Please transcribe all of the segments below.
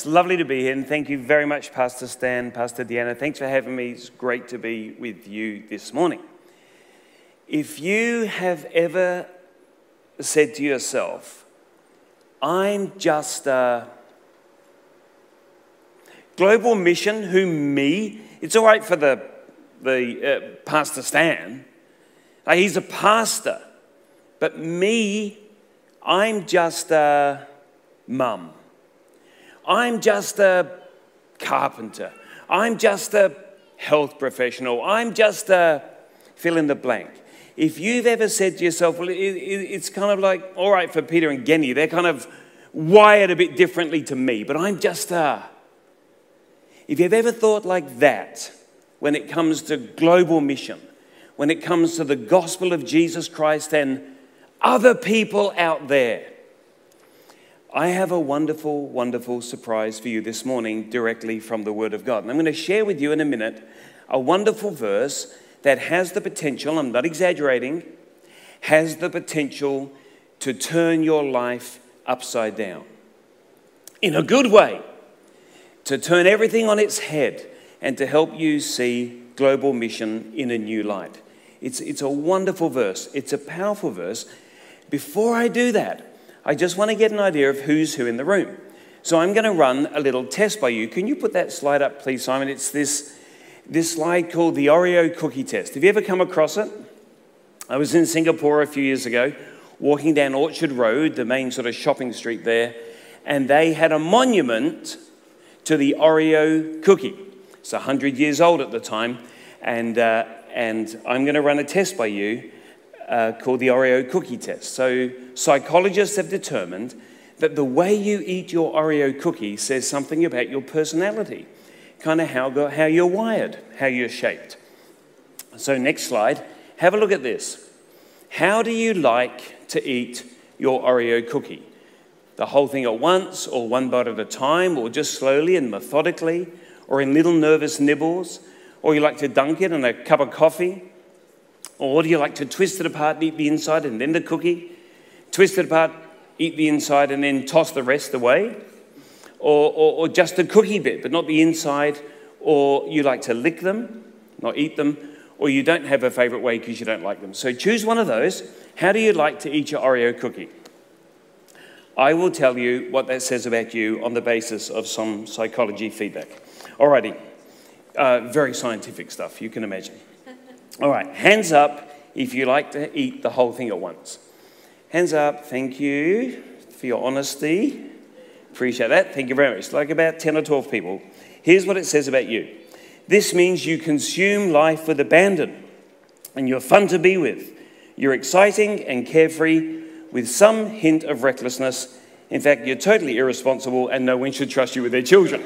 It's lovely to be here, and thank you very much, Pastor Stan, Pastor Deanna. Thanks for having me. It's great to be with you this morning. If you have ever said to yourself, I'm just a global mission, me? It's all right for the Pastor Stan. He's a pastor. But me, I'm just a mum. I'm just a carpenter. I'm just a health professional. I'm just a fill in the blank. If you've ever said to yourself, well, it's kind of like, all right for Peter and Genny, they're kind of wired a bit differently to me, but I'm just a... If you've ever thought like that when it comes to global mission, when it comes to the gospel of Jesus Christ and other people out there, I have a wonderful, wonderful surprise for you this morning directly from the Word of God. And I'm going to share with you in a minute a wonderful verse that has the potential, I'm not exaggerating, has the potential to turn your life upside down. In a good way, to turn everything on its head and to help you see global mission in a new light. It's a wonderful verse. It's a powerful verse. Before I do that, I just want to get an idea of who's who in the room. So I'm going to run a little test by you. Can you put that slide up, please, Simon? It's this slide called the Oreo cookie test. Have you ever come across it? I was in Singapore a few years ago, walking down Orchard Road, the main sort of shopping street there, and they had a monument to the Oreo cookie. It's 100 years old at the time, and I'm going to run a test by you called the Oreo cookie test. So psychologists have determined that the way you eat your Oreo cookie says something about your personality, kind of how you're wired, how you're shaped. So next slide, have a look at this. How do you like to eat your Oreo cookie? The whole thing at once, or one bite at a time, or just slowly and methodically, or in little nervous nibbles, or you like to dunk it in a cup of coffee? Or do you like to twist it apart and eat the inside and then the cookie? Twist it apart, eat the inside and then toss the rest away? Or just the cookie bit, but not the inside? Or you like to lick them, not eat them? Or you don't have a favourite way because you don't like them? So choose one of those. How do you like to eat your Oreo cookie? I will tell you what that says about you on the basis of some psychology feedback. Alrighty, very scientific stuff, you can imagine. All right, hands up if you like to eat the whole thing at once. Hands up, thank you for your honesty. Appreciate that, thank you very much. Like about 10 or 12 people. Here's what it says about you. This means you consume life with abandon, and you're fun to be with. You're exciting and carefree with some hint of recklessness. In fact, you're totally irresponsible and no one should trust you with their children.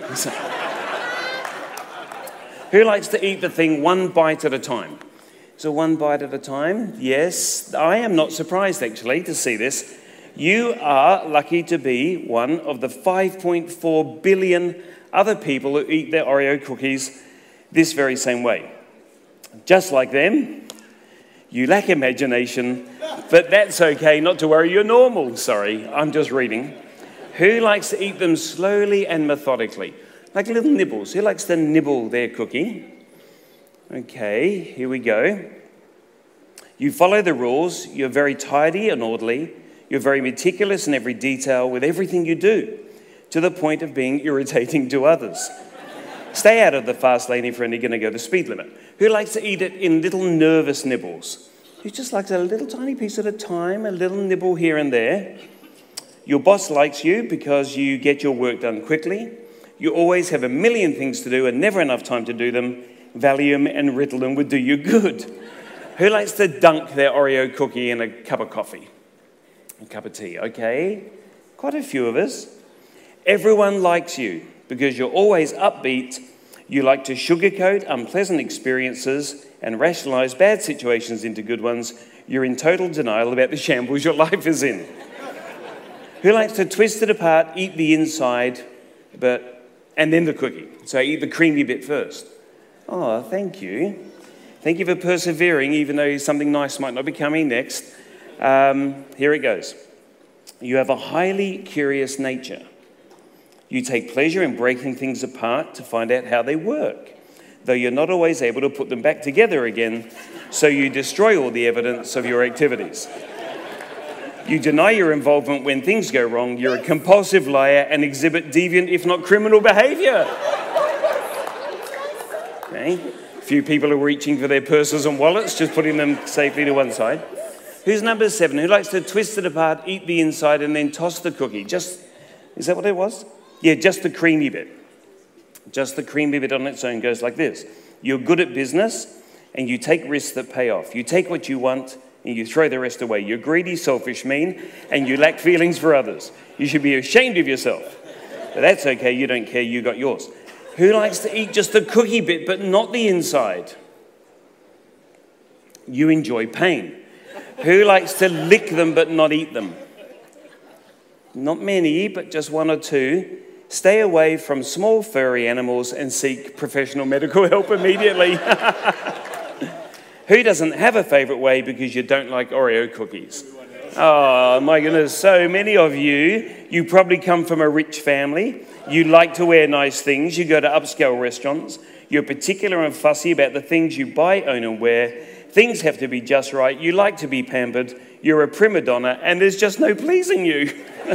Who likes to eat the thing one bite at a time? So one bite at a time, yes. I am not surprised, actually, to see this. You are lucky to be one of the 5.4 billion other people who eat their Oreo cookies this very same way. Just like them, you lack imagination, but that's okay, not to worry, you're normal. Sorry, I'm just reading. Who likes to eat them slowly and methodically? Like little nibbles. Who likes to nibble their cookie? Okay, here we go. You follow the rules. You're very tidy and orderly. You're very meticulous in every detail with everything you do, to the point of being irritating to others. Stay out of the fast lane if you're only going to go the speed limit. Who likes to eat it in little nervous nibbles? Who just likes a little tiny piece at a time, a little nibble here and there? Your boss likes you because you get your work done quickly. You always have a million things to do and never enough time to do them. Valium and Ritalin would do you good. Who likes to dunk their Oreo cookie in a cup of coffee? A cup of tea, okay. Quite a few of us. Everyone likes you because you're always upbeat. You like to sugarcoat unpleasant experiences and rationalise bad situations into good ones. You're in total denial about the shambles your life is in. Who likes to twist it apart, eat the inside, and then the cookie? So eat the creamy bit first. Oh, thank you. Thank you for persevering, even though something nice might not be coming next. Here it goes. You have a highly curious nature. You take pleasure in breaking things apart to find out how they work, though you're not always able to put them back together again, so you destroy all the evidence of your activities. You deny your involvement when things go wrong. You're a compulsive liar and exhibit deviant, if not criminal, behavior. Okay. A few people are reaching for their purses and wallets, just putting them safely to one side. Who's number 7? Who likes to twist it apart, eat the inside, and then toss the cookie? Is that what it was? Yeah, just the creamy bit. Just the creamy bit on its own goes like this. You're good at business, and you take risks that pay off. You take what you want, and you throw the rest away. You're greedy, selfish, mean, and you lack feelings for others. You should be ashamed of yourself. But that's okay, you don't care, you got yours. Who likes to eat just the cookie bit, but not the inside? You enjoy pain. Who likes to lick them, but not eat them? Not many, but just 1 or 2. Stay away from small furry animals and seek professional medical help immediately. Who doesn't have a favourite way because you don't like Oreo cookies? Oh, my goodness, so many of you probably come from a rich family. You like to wear nice things. You go to upscale restaurants. You're particular and fussy about the things you buy, own and wear. Things have to be just right. You like to be pampered. You're a prima donna, and there's just no pleasing you.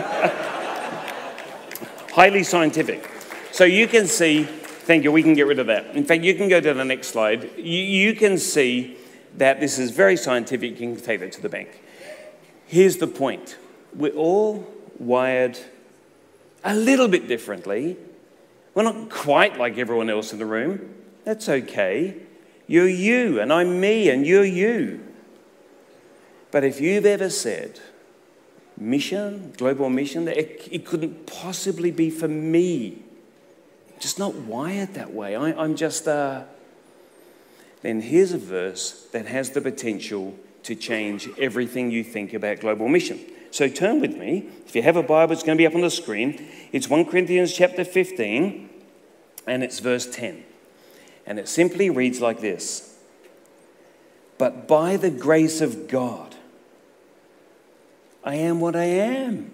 Highly scientific. So you can see, thank you, we can get rid of that. In fact, you can go to the next slide. You can see that this is very scientific. You can take that to the bank. Here's the point. We're all wired a little bit differently. We're not quite like everyone else in the room. That's okay. You're you, and I'm me, and you're you. But if you've ever said, mission, global mission, it couldn't possibly be for me. Just not wired that way. I'm just Then here's a verse that has the potential to change everything you think about global mission. So turn with me. If you have a Bible, it's going to be up on the screen. It's 1 Corinthians chapter 15, and it's verse 10. And it simply reads like this. But by the grace of God, I am what I am.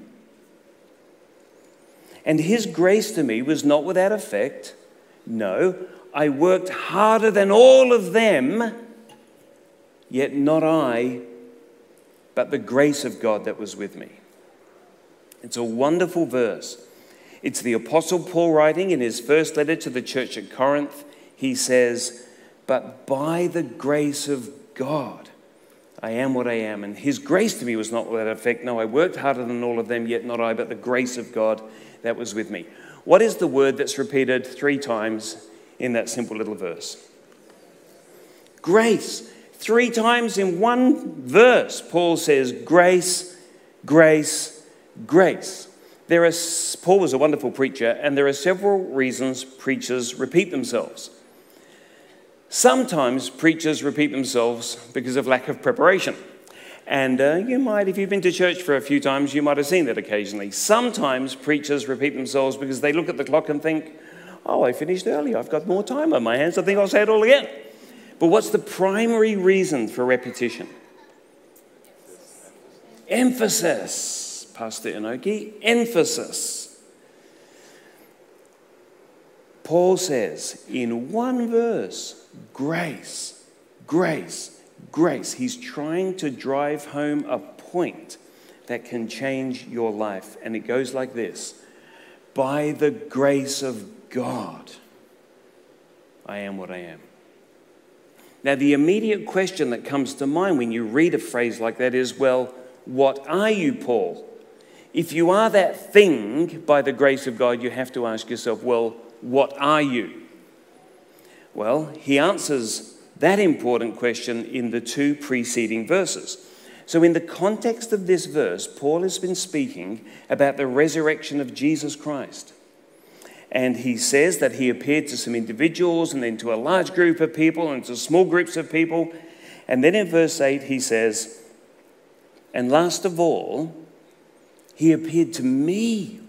And his grace to me was not without effect. No, I worked harder than all of them, yet not I, but the grace of God that was with me. It's a wonderful verse. It's the Apostle Paul writing in his first letter to the church at Corinth. He says, but by the grace of God, I am what I am. And his grace to me was not without effect. No, I worked harder than all of them, yet not I, but the grace of God that was with me. What is the word that's repeated 3 times in that simple little verse? Grace. 3 times in one verse, Paul says, grace, grace, grace. Paul was a wonderful preacher, and there are several reasons preachers repeat themselves. Sometimes preachers repeat themselves because of lack of preparation. And you might, if you've been to church for a few times, you might have seen that occasionally. Sometimes preachers repeat themselves because they look at the clock and think, oh, I finished early. I've got more time on my hands. I think I'll say it all again. But what's the primary reason for repetition? Emphasis. Pastor Inoki, emphasis. Paul says in one verse, grace, grace, grace. He's trying to drive home a point that can change your life. And it goes like this. By the grace of God, I am what I am. Now, the immediate question that comes to mind when you read a phrase like that is, well, what are you, Paul? If you are that thing by the grace of God, you have to ask yourself, well, what are you? Well, he answers that important question in the 2 preceding verses. So in the context of this verse, Paul has been speaking about the resurrection of Jesus Christ. And he says that he appeared to some individuals and then to a large group of people and to small groups of people. And then in verse 8 he says, and last of all, he appeared to me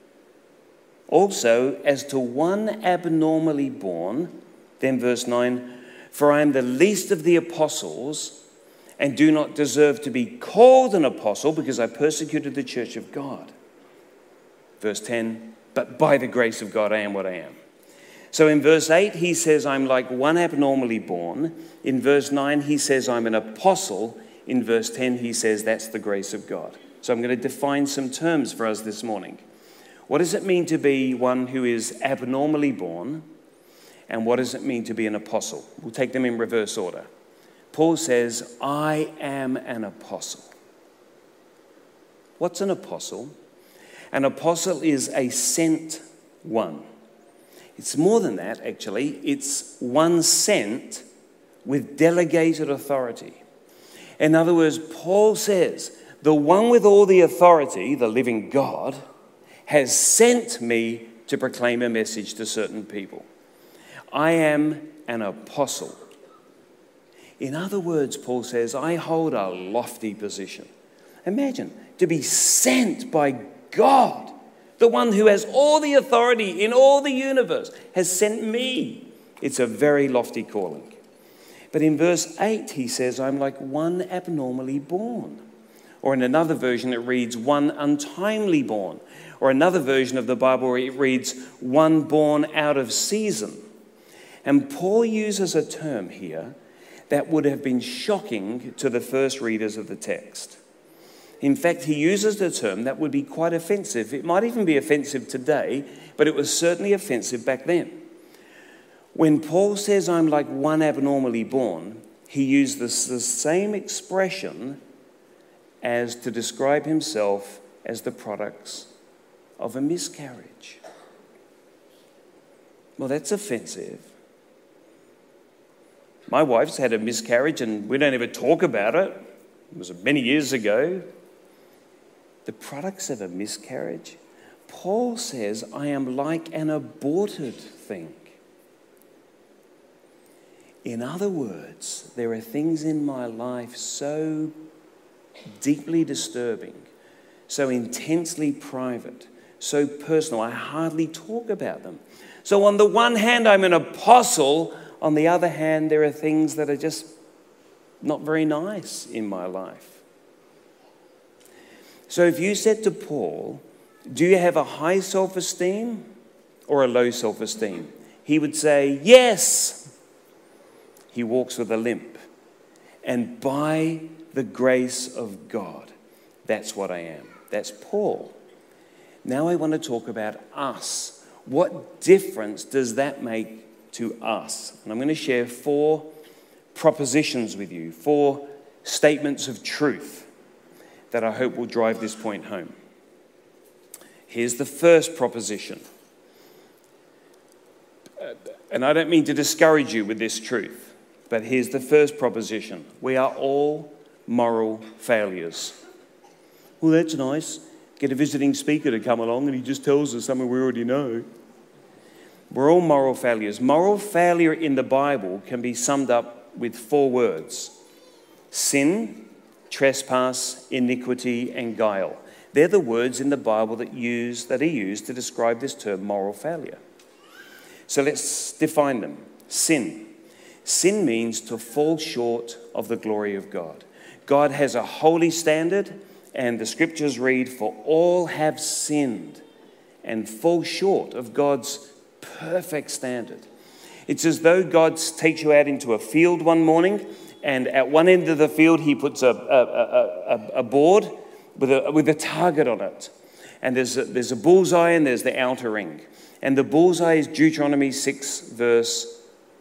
also as to one abnormally born. Then verse 9, for I am the least of the apostles and do not deserve to be called an apostle because I persecuted the church of God. Verse 10, but by the grace of God, I am what I am. So in verse 8, he says, I'm like one abnormally born. In verse 9, he says, I'm an apostle. In verse 10, he says, that's the grace of God. So I'm going to define some terms for us this morning. What does it mean to be one who is abnormally born? And what does it mean to be an apostle? We'll take them in reverse order. Paul says, I am an apostle. What's an apostle? An apostle is a sent one. It's more than that, actually. It's one sent with delegated authority. In other words, Paul says, the one with all the authority, the living God, has sent me to proclaim a message to certain people. I am an apostle. In other words, Paul says, I hold a lofty position. Imagine, to be sent by God, the one who has all the authority in all the universe, has sent me. It's a very lofty calling. But in verse 8, he says, I'm like one abnormally born. Or in another version, it reads, one untimely born. Or another version of the Bible, it reads, one born out of season. And Paul uses a term here that would have been shocking to the first readers of the text. In fact, he uses the term that would be quite offensive. It might even be offensive today, but it was certainly offensive back then. When Paul says, I'm like one abnormally born, he used the same expression as to describe himself as the products of a miscarriage. Well, that's offensive. My wife's had a miscarriage and we don't ever talk about it. It was many years ago. The products of a miscarriage. Paul says, I am like an aborted thing. In other words, there are things in my life so deeply disturbing, so intensely private, so personal, I hardly talk about them. So on the one hand, I'm an apostle. On the other hand, there are things that are just not very nice in my life. So if you said to Paul, do you have a high self-esteem or a low self-esteem? He would say, yes. He walks with a limp. And by the grace of God, that's what I am. That's Paul. Now I want to talk about us. What difference does that make to us? And I'm going to share 4 propositions with you, 4 statements of truth that I hope will drive this point home. Here's the first proposition. And I don't mean to discourage you with this truth, but here's the first proposition. We are all moral failures. Well, that's nice. Get a visiting speaker to come along and he just tells us something we already know. We're all moral failures. Moral failure in the Bible can be summed up with 4 words. Sin, trespass, iniquity, and guile. They're the words in the Bible that are used to describe this term moral failure. So let's define them. Sin. Sin means to fall short of the glory of God. God has a holy standard, and the scriptures read, for all have sinned and fall short of God's perfect standard. It's as though God takes you out into a field one morning, and at one end of the field he puts a board with a target on it. And there's a bullseye and there's the outer ring. And the bullseye is Deuteronomy 6 verse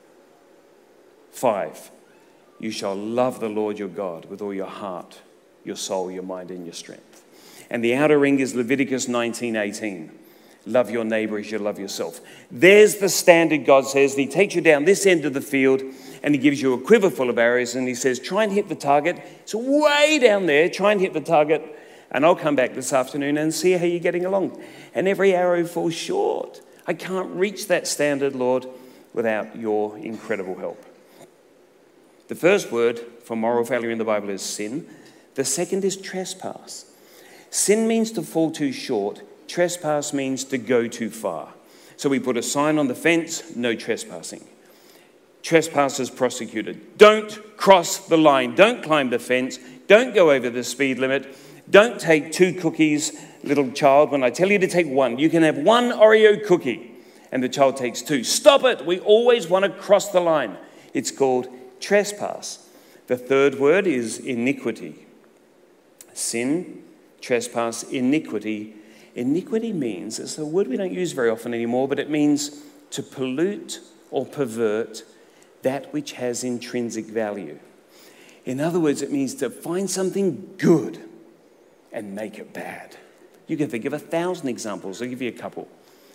5. You shall love the Lord your God with all your heart, your soul, your mind, and your strength. And the outer ring is Leviticus 19:18. Love your neighbor as you love yourself. There's the standard, God says. And he takes you down this end of the field and he gives you a quiver full of arrows and he says, try and hit the target. It's way down there. Try and hit the target and I'll come back this afternoon and see how you're getting along. And every arrow falls short. I can't reach that standard, Lord, without your incredible help. The first word for moral failure in the Bible is sin. The second is trespass. Sin means to fall too short. Trespass means to go too far. So we put a sign on the fence, no trespassing. trespassers prosecuted. Don't cross the line. Don't climb the fence. Don't go over the speed limit. Don't take 2 cookies, little child. When I tell you to take 1, you can have 1 Oreo cookie, and the child takes 2. Stop it. We always want to cross the line. It's called trespass. The third word is iniquity. Sin, trespass, iniquity. Iniquity means, it's a word we don't use very often anymore, but it means to pollute or pervert that which has intrinsic value. In other words, it means to find something good and make it bad. You can think of 1,000 examples. I'll give you a couple.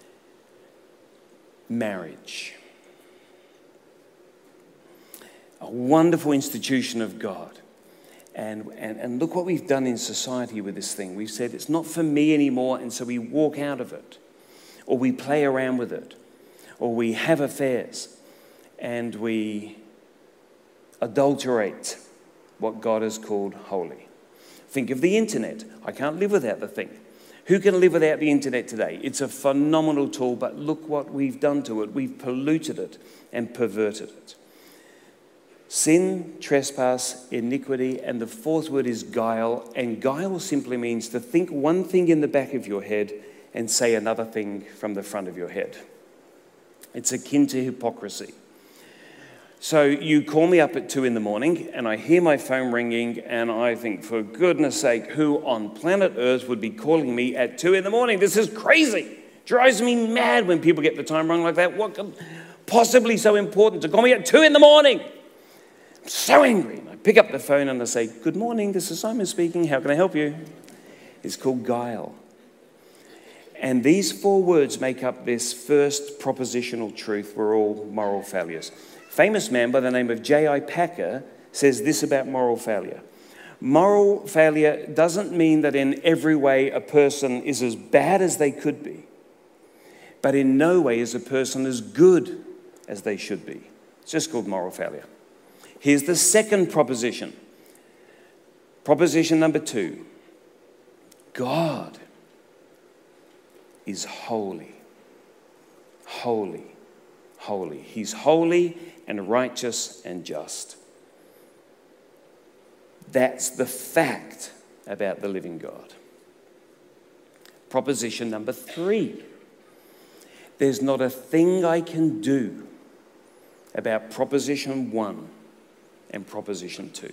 Marriage. A wonderful institution of God. And look what we've done in society with this thing. We've said it's not for me anymore, and so we walk out of it. Or we play around with it. Or we have affairs. And we adulterate what God has called holy. Think of the internet. I can't live without the thing. Who can live without the internet today? It's a phenomenal tool, but look what we've done to it. We've polluted it and perverted it. Sin, trespass, iniquity, and the fourth word is guile. And guile simply means to think one thing in the back of your head and say another thing from the front of your head. It's akin to hypocrisy. So you call me up at 2 in the morning and I hear my phone ringing and I think, for goodness sake, who on planet Earth would be calling me at 2 in the morning? This is crazy. Drives me mad when people get the time wrong like that. What could possibly so important to call me at 2 in the morning? I'm so angry. I pick up the phone and I say, good morning, this is Simon speaking. How can I help you? It's called guile. And these 4 words make up this first propositional truth. We're all moral failures. Famous man by the name of J.I. Packer says this about moral failure. Moral failure doesn't mean that in every way a person is as bad as they could be, but in no way is a person as good as they should be. It's just called moral failure. Here's the second proposition. Proposition number 2. God is holy. Holy. Holy. He's holy and righteous and just. That's the fact about the living God. Proposition number 3. There's not a thing I can do about proposition 1 and proposition 2.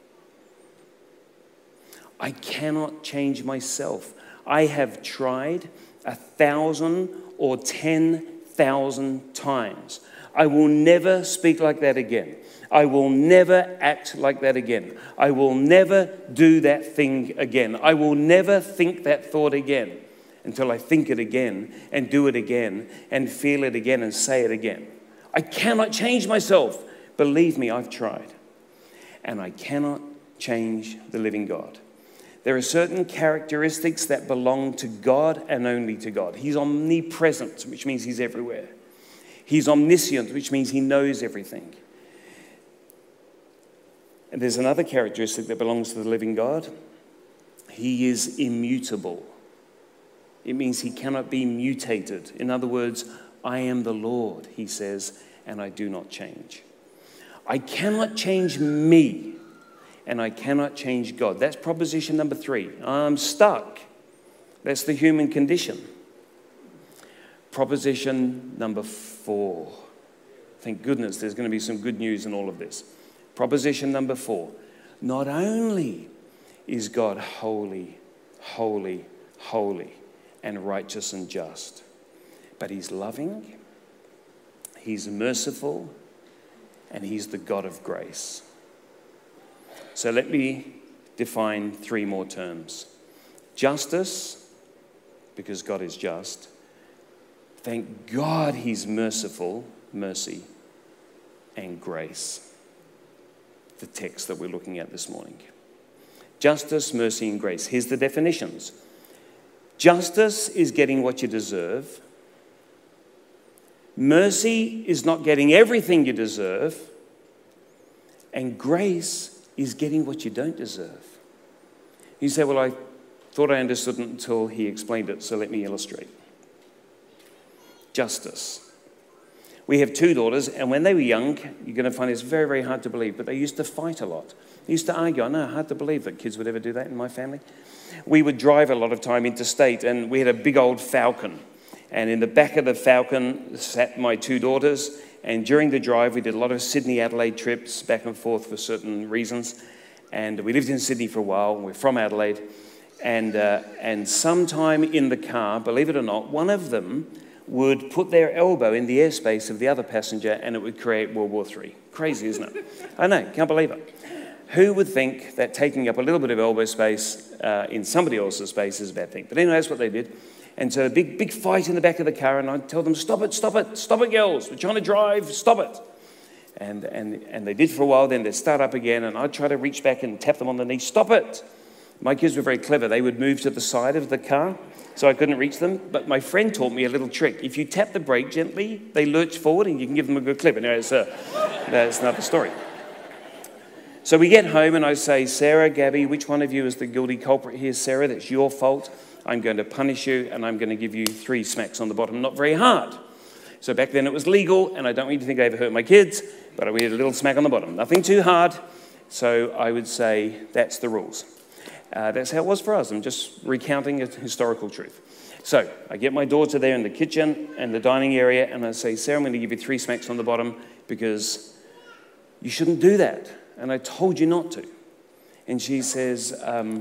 I cannot change myself. I have tried 1,000 or 10,000 times. I will never speak like that again. I will never act like that again. I will never do that thing again. I will never think that thought again until I think it again and do it again and feel it again and say it again. I cannot change myself. Believe me, I've tried. And I cannot change the living God. There are certain characteristics that belong to God and only to God. He's omnipresent, which means he's everywhere. He's omniscient, which means he knows everything. And there's another characteristic that belongs to the living God. He is immutable. It means he cannot be mutated. In other words, I am the Lord, he says, and I do not change. I cannot change me, and I cannot change God. That's proposition number 3. I'm stuck. That's the human condition. Proposition number 4. Thank goodness there's going to be some good news in all of this. Proposition number 4. Not only is God holy, holy, holy, and righteous and just, but he's loving, he's merciful, and he's the God of grace. So let me define 3 more terms. Justice, because God is just. Thank God he's merciful, mercy, and grace. The text that we're looking at this morning. Justice, mercy, and grace. Here's the definitions. Justice is getting what you deserve. Mercy is not getting everything you deserve. And grace is getting what you don't deserve. You say, well, I thought I understood it until he explained it, so let me illustrate. Justice. We have two daughters, and when they were young, you're going to find this very, very hard to believe, but they used to fight a lot. They used to argue. I know, hard to believe that kids would ever do that in my family. We would drive a lot of time interstate, and we had a big old Falcon. And in the back of the Falcon sat my two daughters, and during the drive, we did a lot of Sydney-Adelaide trips back and forth for certain reasons. And we lived in Sydney for a while. We're from Adelaide. And sometime in the car, believe it or not, one of them would put their elbow in the airspace of the other passenger, and it would create World War III. Crazy, isn't it? I know, can't believe it. Who would think that taking up a little bit of elbow space in somebody else's space is a bad thing? But anyway, that's what they did. And so a big fight in the back of the car, and I'd tell them, stop it, girls. We're trying to drive, stop it. And they did for a while, then they'd start up again, and I'd try to reach back and tap them on the knee, stop it. My kids were very clever. They would move to the side of the car, so I couldn't reach them. But my friend taught me a little trick. If you tap the brake gently, they lurch forward, and you can give them a good clip. Anyway, that's another story. So we get home, and I say, Sarah, Gabby, which one of you is the guilty culprit here? Sarah, that's your fault. I'm going to punish you, and I'm going to give you 3 smacks on the bottom. Not very hard. So back then it was legal, and I don't want you to think I ever hurt my kids, but we had a little smack on the bottom. Nothing too hard. So I would say that's the rules. That's how it was for us. I'm just recounting a historical truth. So I get my daughter there in the kitchen and the dining area, and I say, Sarah, I'm going to give you 3 smacks on the bottom because you shouldn't do that. And I told you not to. And she says,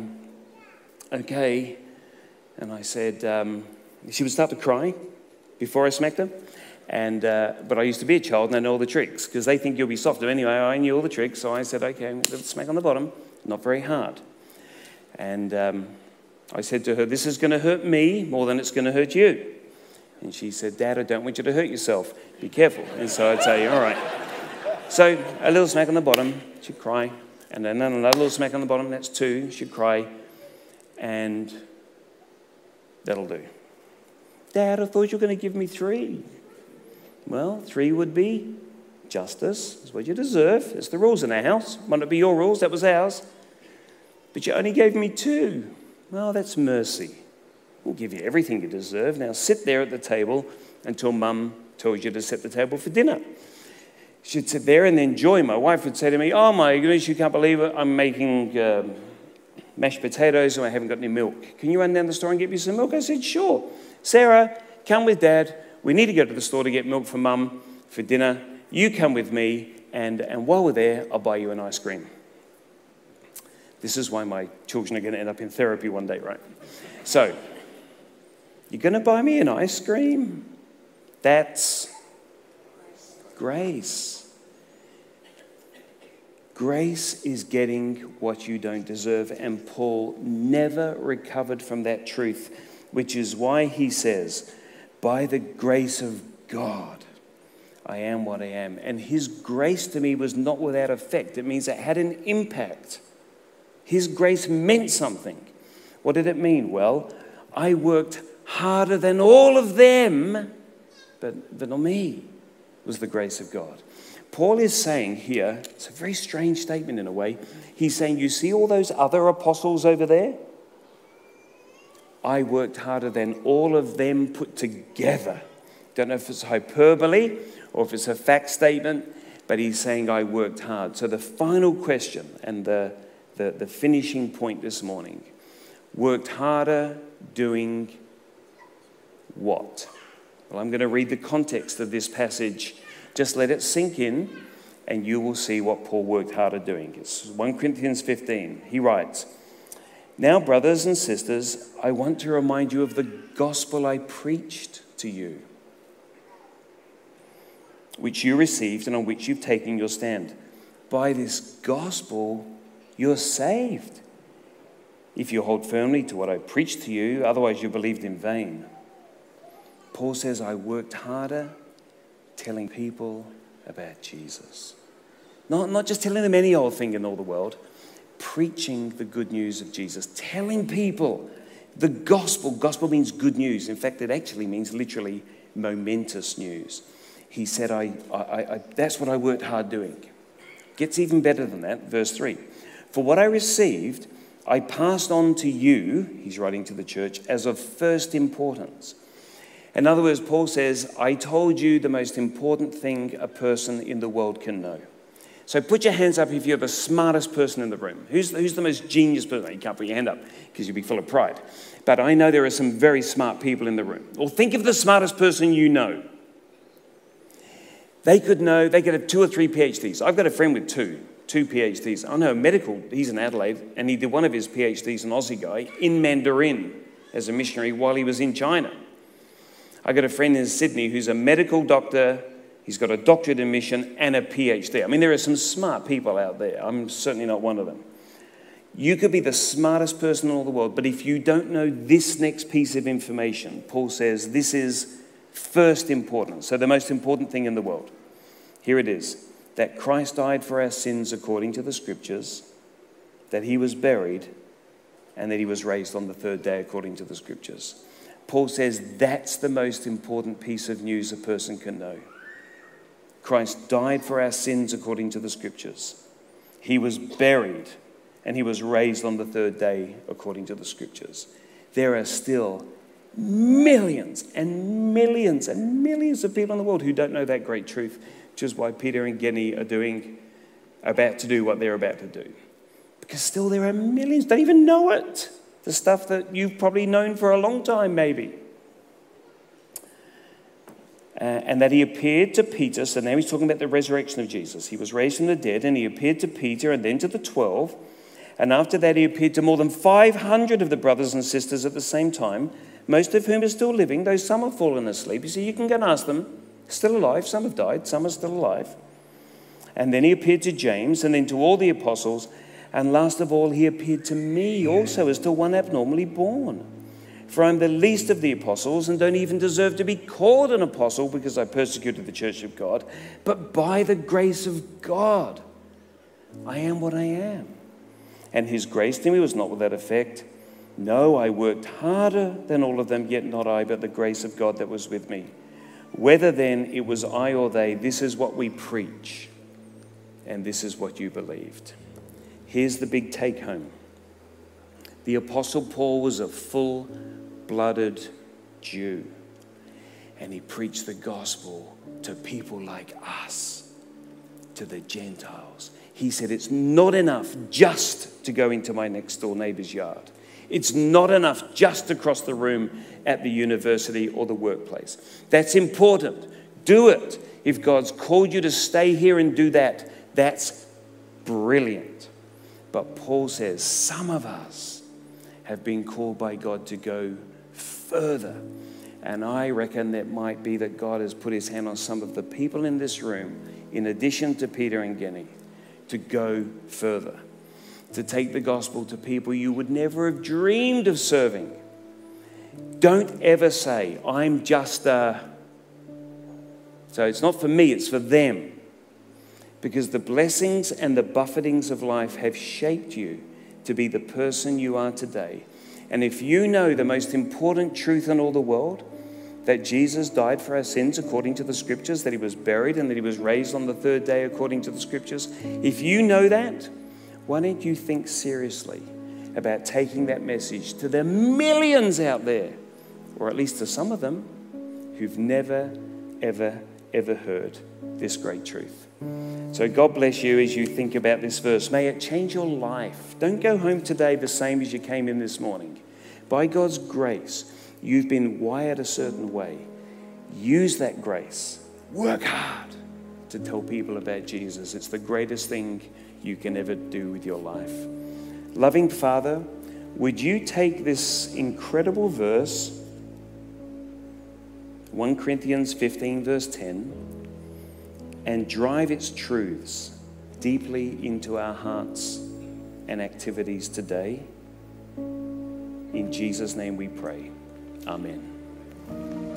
okay. And I said, she would start to cry before I smacked her. But I used to be a child and I know all the tricks because they think you'll be softer. Anyway, I knew all the tricks. So I said, okay, a little smack on the bottom, not very hard. And I said to her, this is going to hurt me more than it's going to hurt you. And she said, Dad, I don't want you to hurt yourself. Be careful. And so I'd say, all right. So a little smack on the bottom, she'd cry. And then another little smack on the bottom, that's 2, she'd cry. And that'll do. Dad, I thought you were going to give me 3. Well, 3 would be justice. It's what you deserve. It's the rules in our house. Might not be your rules, that was ours. But you only gave me 2. Well, that's mercy. We'll give you everything you deserve. Now sit there at the table until Mum tells you to set the table for dinner. She'd sit there and then Joy, my wife, would say to me, oh my goodness, you can't believe it. I'm making mashed potatoes and I haven't got any milk. Can you run down the store and get me some milk? I said, sure. Sarah, come with Dad. We need to go to the store to get milk for Mum for dinner. You come with me, and while we're there, I'll buy you an ice cream. This is why my children are going to end up in therapy one day, right? So, you're going to buy me an ice cream? That's grace. Grace is getting what you don't deserve, and Paul never recovered from that truth, which is why he says, by the grace of God, I am what I am. And his grace to me was not without effect. It means it had an impact. His grace meant something. What did it mean? Well, I worked harder than all of them, but not me. It was the grace of God. Paul is saying here, it's a very strange statement in a way. He's saying, you see all those other apostles over there? I worked harder than all of them put together. Don't know if it's hyperbole or if it's a fact statement, but he's saying I worked hard. So the final question and the finishing point this morning, worked harder doing what? Well, I'm going to read the context of this passage. Just let it sink in, and you will see what Paul worked harder doing. It's 1 Corinthians 15. He writes, now, brothers and sisters, I want to remind you of the gospel I preached to you, which you received and on which you've taken your stand. By this gospel, you're saved, if you hold firmly to what I preached to you, otherwise you believed in vain. Paul says, I worked harder telling people about Jesus. Not just telling them any old thing in all the world, preaching the good news of Jesus, telling people the gospel. Gospel means good news. In fact, it actually means literally momentous news. He said, that's what I worked hard doing. Gets even better than that, verse 3. For what I received, I passed on to you, he's writing to the church, as of first importance. In other words, Paul says, I told you the most important thing a person in the world can know. So put your hands up if you're the smartest person in the room. Who's the most genius person? You can't put your hand up because you'll be full of pride. But I know there are some very smart people in the room. Or think of the smartest person you know. They could have 2 or 3 PhDs. I've got a friend with two PhDs. I know medical, he's in Adelaide, and he did one of his PhDs, an Aussie guy, in Mandarin as a missionary while he was in China. I got a friend in Sydney who's a medical doctor. He's got a doctorate in mission and a PhD. I mean, there are some smart people out there. I'm certainly not one of them. You could be the smartest person in all the world, but if you don't know this next piece of information, Paul says this is first important. So the most important thing in the world. Here it is, that Christ died for our sins according to the Scriptures, that he was buried, and that he was raised on the 3rd day according to the Scriptures. Paul says that's the most important piece of news a person can know. Christ died for our sins according to the Scriptures. He was buried, and he was raised on the 3rd day according to the Scriptures. There are still millions and millions and millions of people in the world who don't know that great truth, which is why Peter and Genny are about to do what they're about to do. Because still there are millions don't even know it. The stuff that you've probably known for a long time, maybe. And that he appeared to Peter. So now he's talking about the resurrection of Jesus. He was raised from the dead, and he appeared to Peter and then to the 12. And after that, he appeared to more than 500 of the brothers and sisters at the same time, most of whom are still living, though some have fallen asleep. You see, you can go and ask them. Still alive. Some have died. Some are still alive. And then he appeared to James, and then to all the apostles. And last of all, he appeared to me also as to one abnormally born. For I'm the least of the apostles and don't even deserve to be called an apostle because I persecuted the church of God. But by the grace of God, I am what I am. And his grace to me was not without effect. No, I worked harder than all of them, yet not I, but the grace of God that was with me. Whether then it was I or they, this is what we preach, and this is what you believed. Here's the big take home. The Apostle Paul was a full-blooded Jew, and he preached the gospel to people like us, to the Gentiles. He said, it's not enough just to go into my next door neighbor's yard. It's not enough just to cross the room at the university or the workplace. That's important. Do it. If God's called you to stay here and do that, that's brilliant. But Paul says some of us have been called by God to go further. And I reckon that might be that God has put his hand on some of the people in this room, in addition to Peter and Genny, to go further, to take the gospel to people you would never have dreamed of serving. Don't ever say, I'm just so it's not for me, it's for them. Because the blessings and the buffetings of life have shaped you to be the person you are today. And if you know the most important truth in all the world, that Jesus died for our sins according to the Scriptures, that he was buried and that he was raised on the 3rd day according to the Scriptures, if you know that, why don't you think seriously about taking that message to the millions out there, or at least to some of them, who've never, ever, ever heard this great truth. So God bless you as you think about this verse. May it change your life. Don't go home today the same as you came in this morning. By God's grace, you've been wired a certain way. Use that grace. Work hard to tell people about Jesus. It's the greatest thing you can ever do with your life. Loving Father, would you take this incredible verse, 1 Corinthians 15 verse 10, and drive its truths deeply into our hearts and activities today. In Jesus' name we pray. Amen.